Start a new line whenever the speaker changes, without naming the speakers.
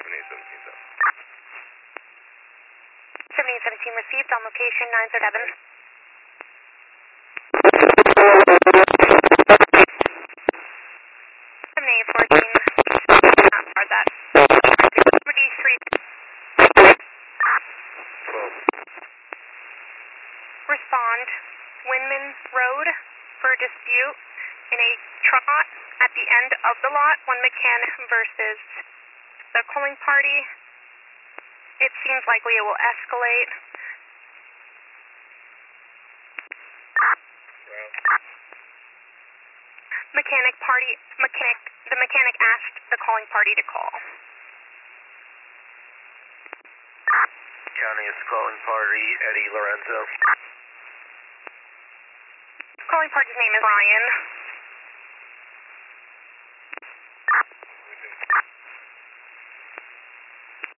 7817 received on location 907. 7814. Not far that. 73. Respond. Windman Road for dispute in a trot at the end of the lot. One mechanic versus the calling party. It seems likely it will escalate. The mechanic asked the calling party to call.
County is calling party, Eddie Lorenzo.
Calling party's name is Ryan.